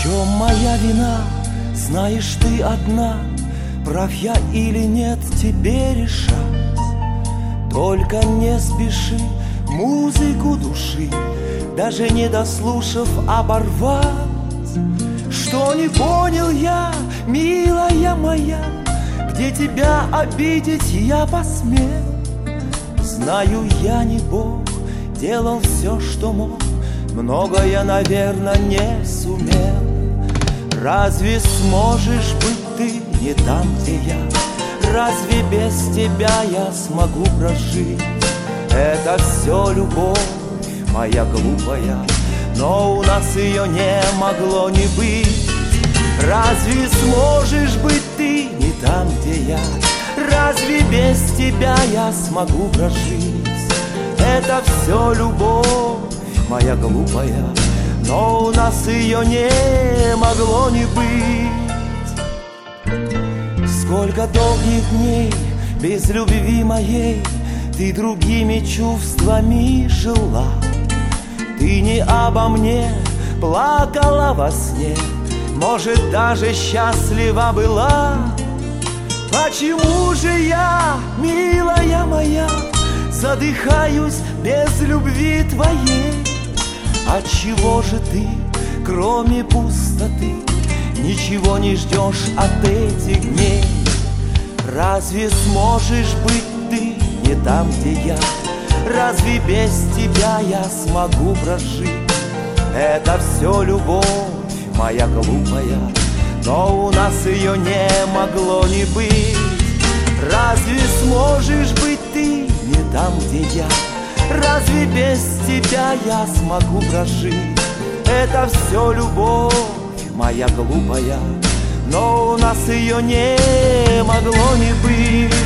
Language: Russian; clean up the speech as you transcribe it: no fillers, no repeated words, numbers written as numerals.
чем моя вина, знаешь ты одна, прав я или нет, тебе решать. Только не спеши музыку души, даже не дослушав, оборвать. Что не понял я, милая моя, где тебя обидеть я посмел? Знаю, я не Бог, делал все, что мог, многое, наверное, не сумел. Разве сможешь быть ты не там, где я? Разве без тебя я смогу прожить? Это все любовь моя глупая, но у нас ее не могло не быть. Разве сможешь быть ты не там, где я? Разве без тебя я смогу прожить? Это все любовь моя глупая, но у нас ее не могло не быть. Сколько долгих дней без любви моей ты другими чувствами жила. Ты не обо мне плакала во сне, может, даже счастлива была. Почему же я, милая моя, задыхаюсь без любви твоей? Отчего же ты, кроме пустоты, ничего не ждешь от этих дней? Разве сможешь быть ты не там, где я? Разве без тебя я смогу прожить? Это все любовь моя глупая, но у нас ее не могло не быть. Разве сможешь быть ты не там, где я? Разве без тебя я смогу прожить? Это все любовь моя глупая, но у нас ее не могло не быть.